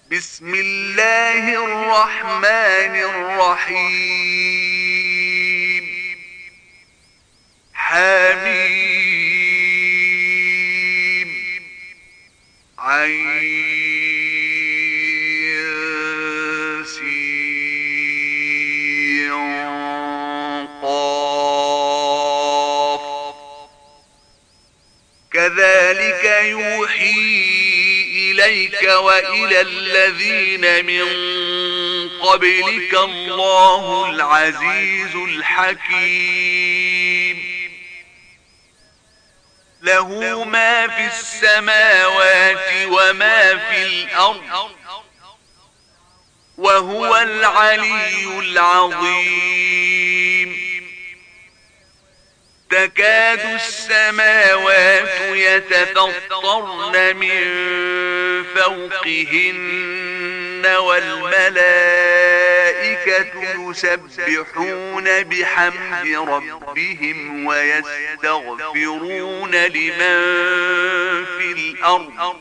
بسم الله الرحمن الرحيم. حميم عين سين قاف. كذلك يوحي إليك وإلى الذين من قبلك الله العزيز الحكيم. له ما في السماوات وما في الأرض وهو العلي العظيم. تكاد السماوات يتفطرن من فوقهن والملائكة يسبحون بحمد ربهم ويستغفرون لمن في الأرض.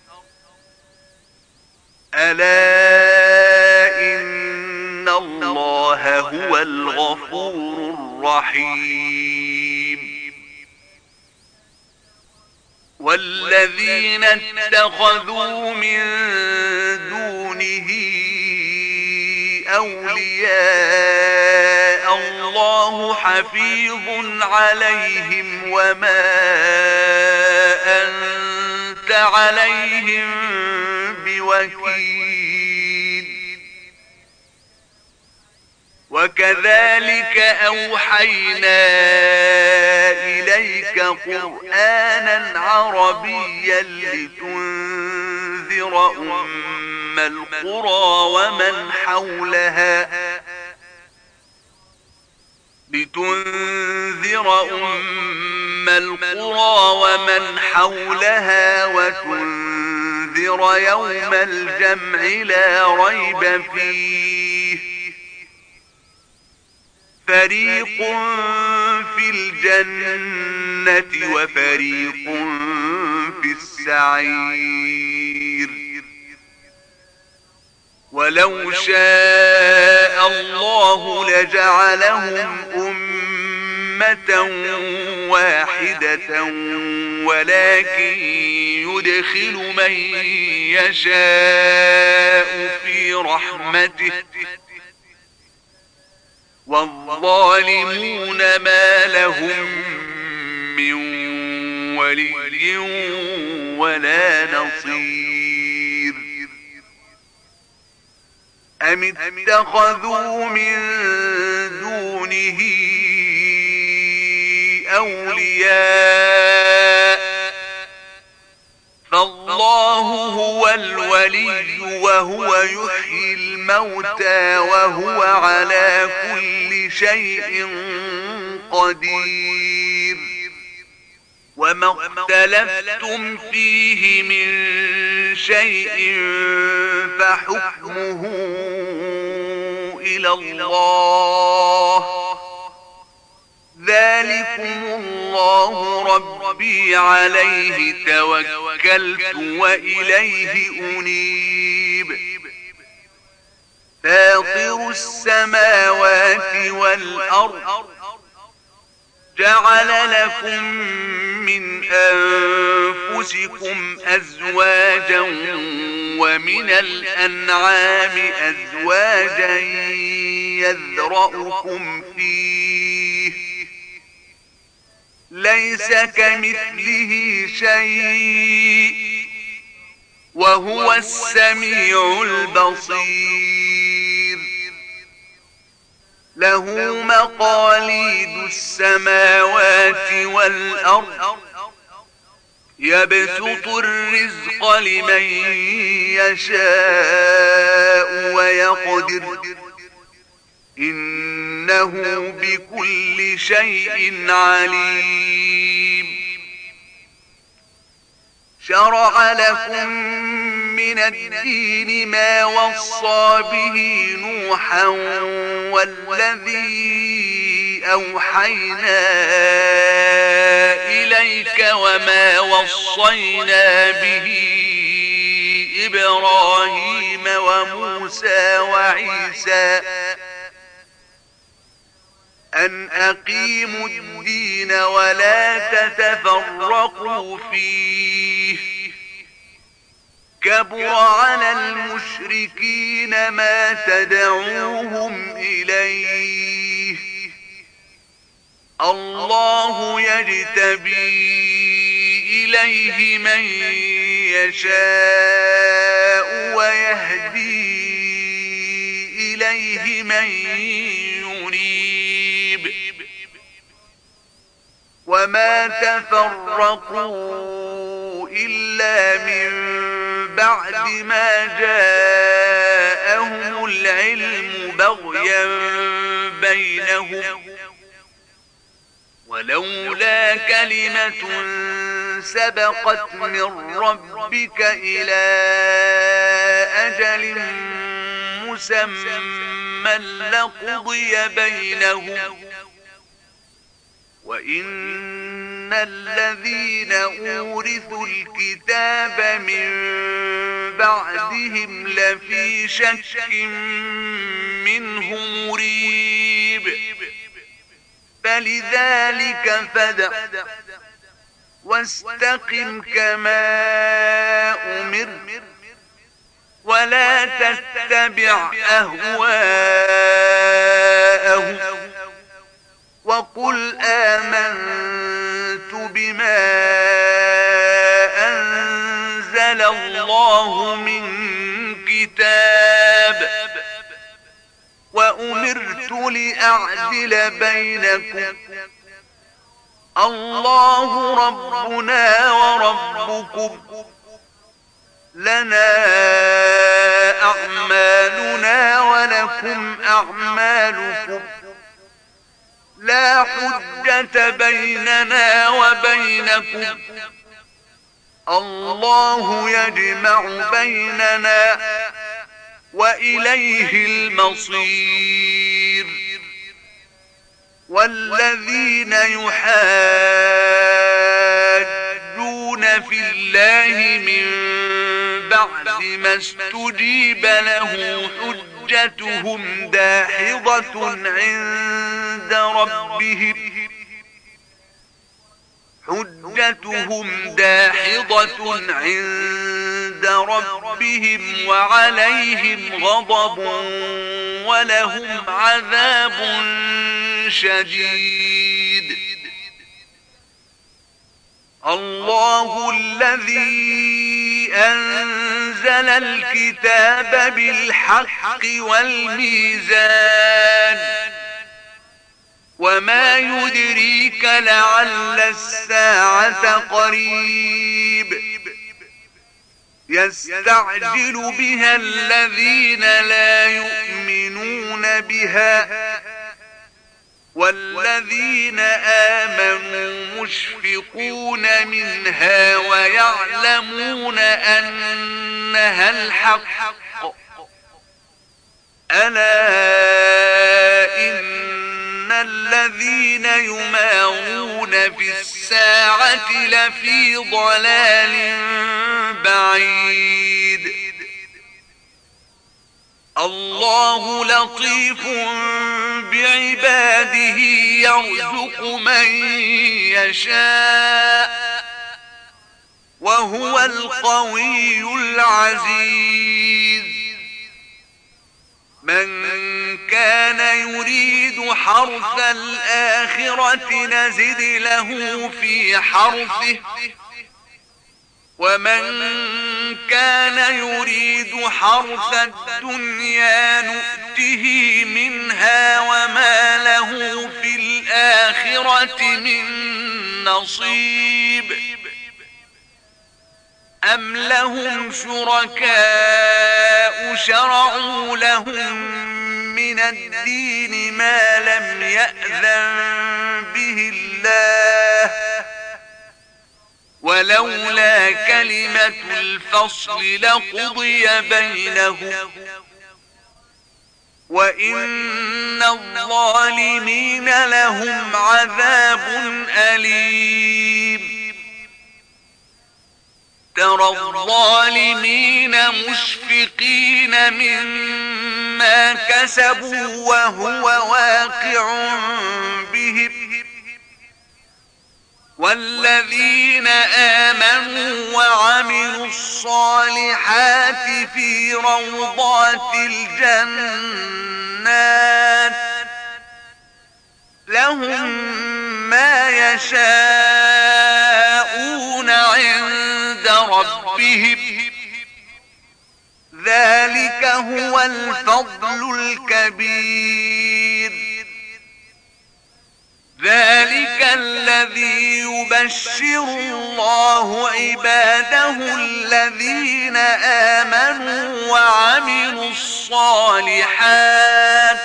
ألا إن الله هو الغفور الرحيم. والذين اتخذوا من دونه أولياء الله حفيظ عليهم وما أنت عليهم بوكيل. وكذلك أوحينا إليك قرآنا عربيا لتنذر أم القرى ومن حولها وتنذر يوم الجمع لا ريب فيه. فريق في الجنة وفريق في السعير. ولو شاء الله لجعلهم أمة واحدة ولكن يدخل من يشاء في رحمته. والظالمون ما لهم من ولي ولا نصير. أم اتخذوا من دونه أولياء فالله هو الولي وهو يحيي الموتى وهو على كل شيء قدير. وما اختلفتم فيه من شيء فحكمه إلى الله. ذلكم الله ربي عليه توكلت وإليه أنيب. فاطر السماوات والأرض جعل لكم من أنفسكم أزواجا ومن الأنعام أزواجا يذرأكم فيه ليس كمثله شيء وهو السميع البصير. له مقاليد السماوات والأرض يبسط الرزق لمن يشاء ويقدر إنه بكل شيء عليم. شرع لكم من الدين ما وصى به نوحا والذي أوحينا إليك وما وصينا به إبراهيم موسى وعيسى أن أقيموا الدين ولا تتفرقوا فيه كبر على المشركين ما تدعوهم إليه الله يجتبي إليه من يشاء ويهدي إليه من ينيب وما تفرقوا إلا من بعد ما جاءهم العلم بغيا بينهم ولولا كلمة سبقت من ربك إلى أجل مسمى لقضي بينهم وإن الذين أورثوا الكتاب من بعدهم لفي شك منه مريب فلذلك فادع واستقم كما أمر ولا تتبع أهواءهم وقل آمنت بما أنزل الله من كتاب وأمرت لأعدل بينكم الله ربنا وربكم لنا أعمالنا ولكم أعمالكم لا حجة بيننا وبينكم الله يجمع بيننا وإليه المصير والذين يحاجون في الله من بعد ما استجيب له حجتهم داحضة عند ربهم وعليهم غضب ولهم عذاب شديد الله الذي أنزل الكتاب بالحق والميزان وما يدريك لعل الساعة قريب يستعجل بها الذين لا يؤمنون بها والذين آمنوا مشفقون منها ويعلمون أنها الحق ألا إن الذين يمارون في الساعة لفي ضلال بعيد الله لطيف بعباده يرزق من يشاء وهو القوي العزيز من كان يريد حرث الآخرة نزد له في حرثه ومن كان يريد حرث الدنيا نؤته منها وما له في الآخرة من نصيب أم لهم شركاء شرعوا لهم من الدين ما لم يأذن به الله ولولا كلمة الفصل لقضي بينهم وإن الظالمين لهم عذاب أليم ترى الظالمين مشفقين مما كسبوا وهو واقع بهم والذين آمنوا وعملوا الصالحات في روضات الجنات لهم ما يشاءون عند ربهم ذلك هو الفضل الكبير ذلك الذي يبشر الله عباده الذين آمنوا وعملوا الصالحات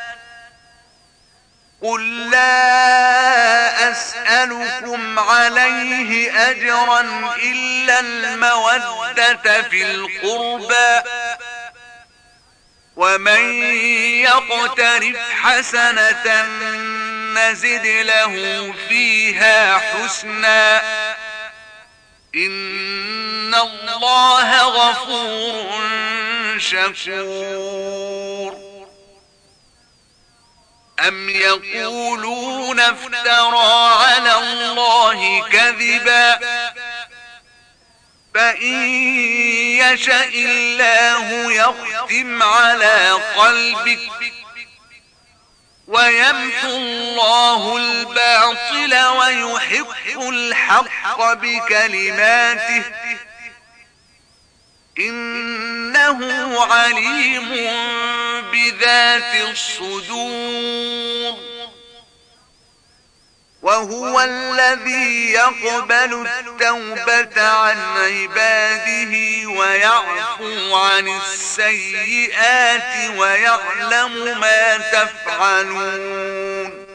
قل لا أسألكم عليه أجرا إلا المودة في القربى ومن يقترف حسنة نزد له فيها حسنا إن الله غفور شكور أم يقولون افترى على الله كذبا فإن يشاء الله يختم على قلبك ويمحو الله الباطل ويحق الحق بكلماته إنه عليم بذات الصدور وهو الذي يقبل التوبة عن عباده ويعفو عن السيئات ويعلم ما تفعلون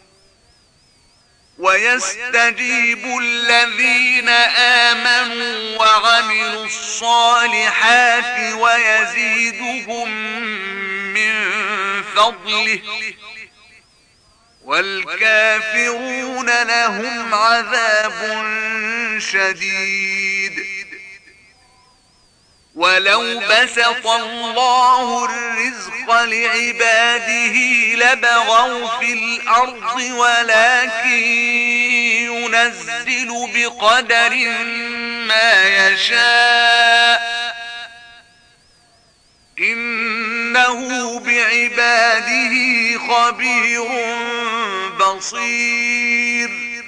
ويستجيب الذين آمنوا وعملوا الصالحات ويزيدهم من فضله والكافرون لهم عذاب شديد ولو بسط الله الرزق لعباده لبغوا في الأرض ولكن ينزل بقدر ما يشاء إنه بعباده خبير بصير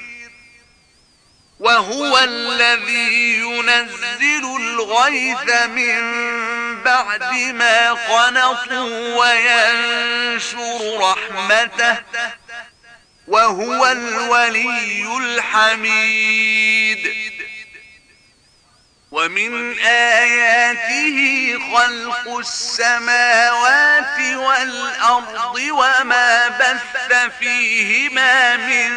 وهو الذي ينزل الغيث من بعد ما قنطوا وينشر رحمته وهو الولي الحميد ومن آياته خلق السماوات والأرض وما بث فيهما من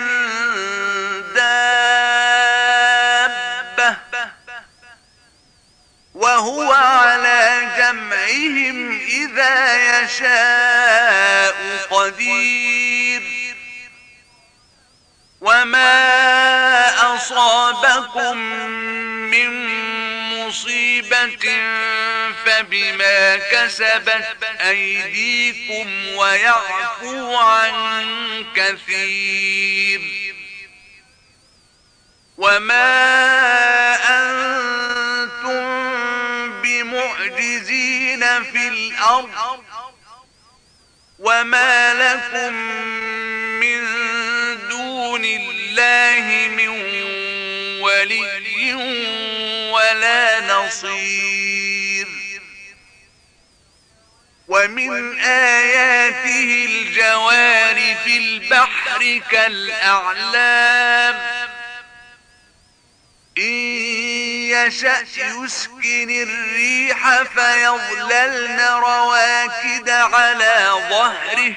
دابة وهو على جمعهم إذا يشاء قدير وما أصابكم من مصيبة فبما كسبت أيديكم ويعفو عن كثير وما أنتم بمعجزين في الأرض وما لكم من دون الله من ولي ولا نصير ومن آياته الجوار في البحر كالأعلام إن يشأ يسكن الريح فيظللن رواكد على ظهره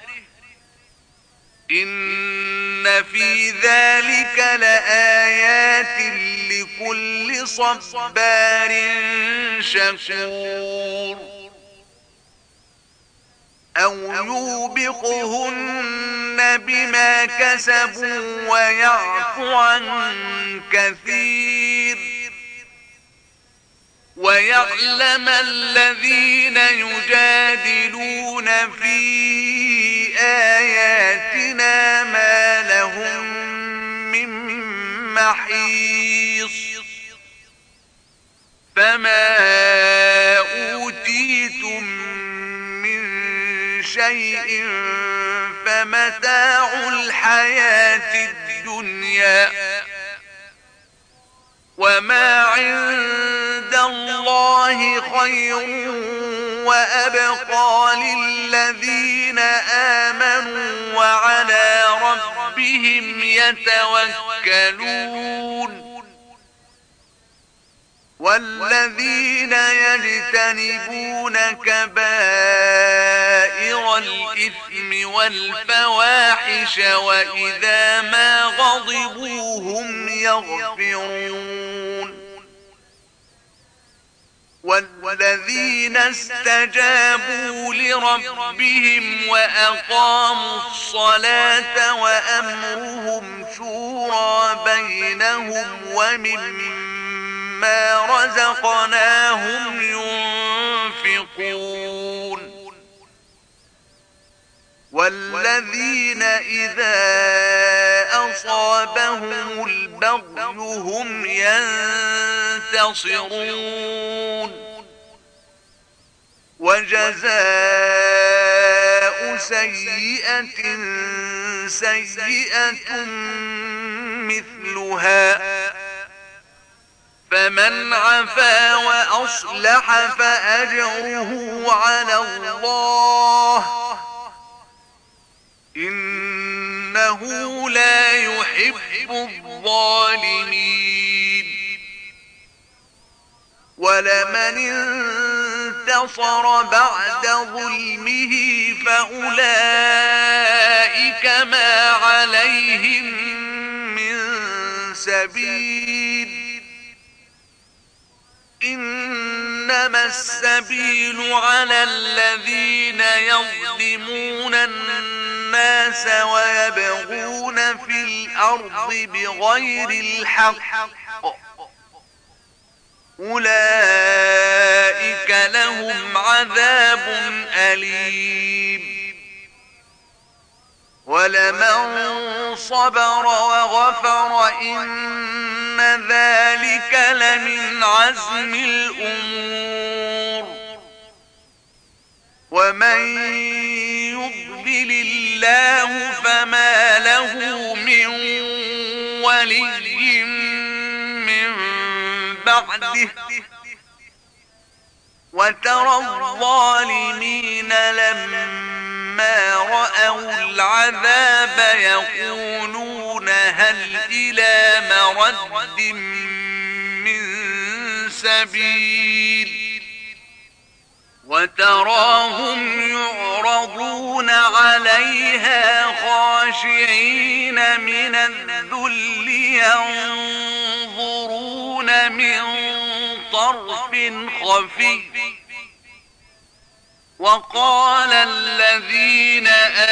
إن في ذلك لآيات لكل صبار شكور أو يوبقهن بما كسبوا ويعفو عن كثير ويعلم الذين يجادلون في آياتنا ما لهم من محيص فما أوتيتم من شيء فمتاع الحياة الدنيا وما عند الله خير وأبقى للذين آمنوا وعلى ربهم يتوكلون والذين يجتنبون كبائر الإثم والفواحش وإذا ما غضبوا هم يغفرون والذين استجابوا لربهم وأقاموا الصلاة وأمرهم شورى بينهم ومما رزقناهم ينفقون والذين إذا أصابهم البغي هم ينتصرون وجزاء سيئة سيئة مثلها فمن عفا وأصلح فأجره على الله إنه لا يحب الظالمين ولمن انتصر بعد ظلمه فأولئك ما عليهم من سبيل إنما السبيل على الذين يظلمون الناس ويبغون في الأرض بغير الحق أولئك لهم عذاب أليم ولمن صبر وغفر إن ذلك لمن عزم الأمور ومن يضلل الله فما له من ولي من بعده وترى الظالمين لما رأوا العذاب يقولون هل إلى مرد من سبيل وتراهم يعرضون عليها خاشعين من الذل ينظرون من طرف خفي وقال الذين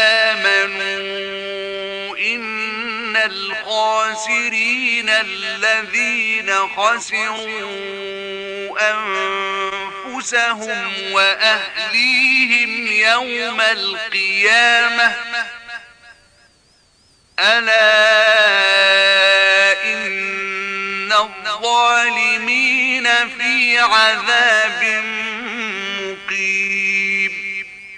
آمنوا إن الخاسرين الذين خسروا أنفسهم وأهليهم يوم القيامة ألا إن الظالمين في عذاب مقيم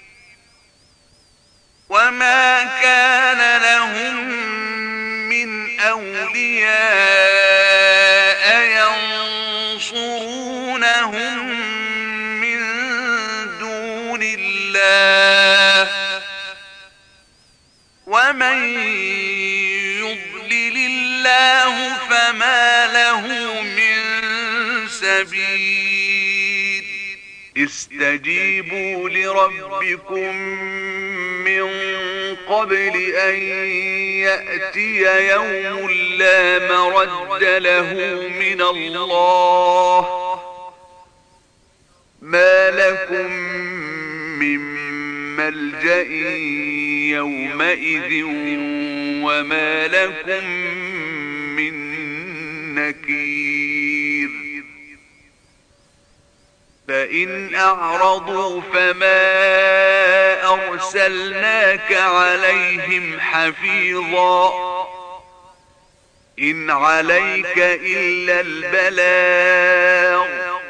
وما كان لهم من أولياء ينصرونهم من دون الله ومن يضلل الله فما له من سبيل استجيبوا لربكم من قبل أن يأتي يوم لا مرد له من الله ما لكم من ملجأ يومئذ وما لكم من نكير فإن أعرضوا فما أرسلناك عليهم حفيظا إن عليك إلا البلاغ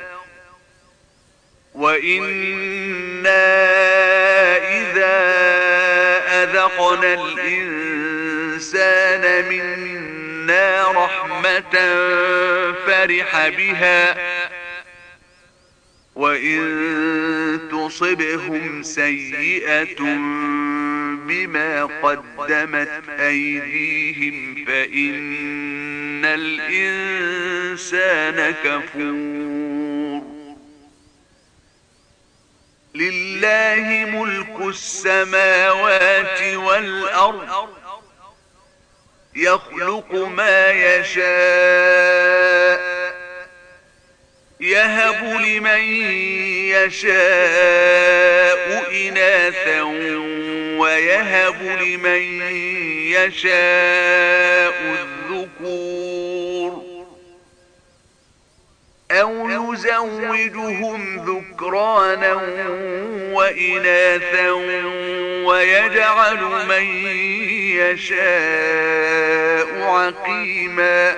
وإنا إذا أذقنا الإنسان منا رحمة فرح بها وإن تصبهم سيئة بما قدمت أيديهم فإن الإنسان كفور لله ملك السماوات والأرض يخلق ما يشاء يهب لمن يشاء إناثا ويهب لمن يشاء الذكور أو يزوجهم ذكرانا وإناثا ويجعل من يشاء عقيما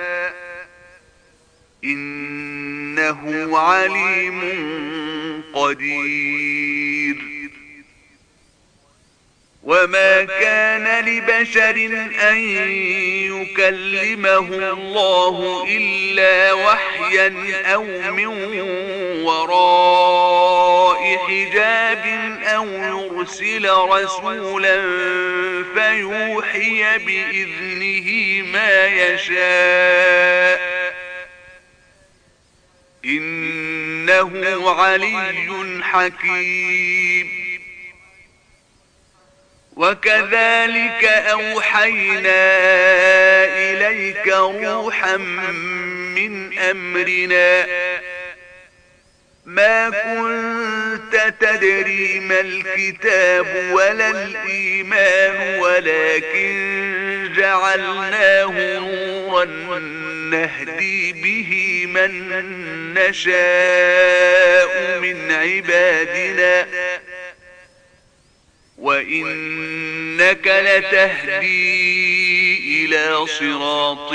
إنه عليم قدير وما كان لبشر أن يكلمه الله إلا وحيا أو من وراء حجاب أو يرسل رسولا فيوحي بإذنه ما يشاء إنه علي حكيم وكذلك أوحينا إليك روحا من أمرنا ما كنت تدري ما الكتاب ولا الإيمان ولكن جعلناه نورا نهدي به من نشاء من عبادنا وإنك لتهدي إلى صراط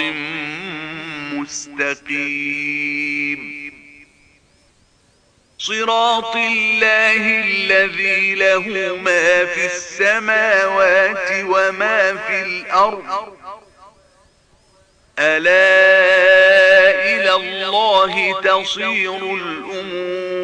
مستقيم صراط الله الذي له ما في السماوات وما في الأرض ألا إلى الله تصير الأمور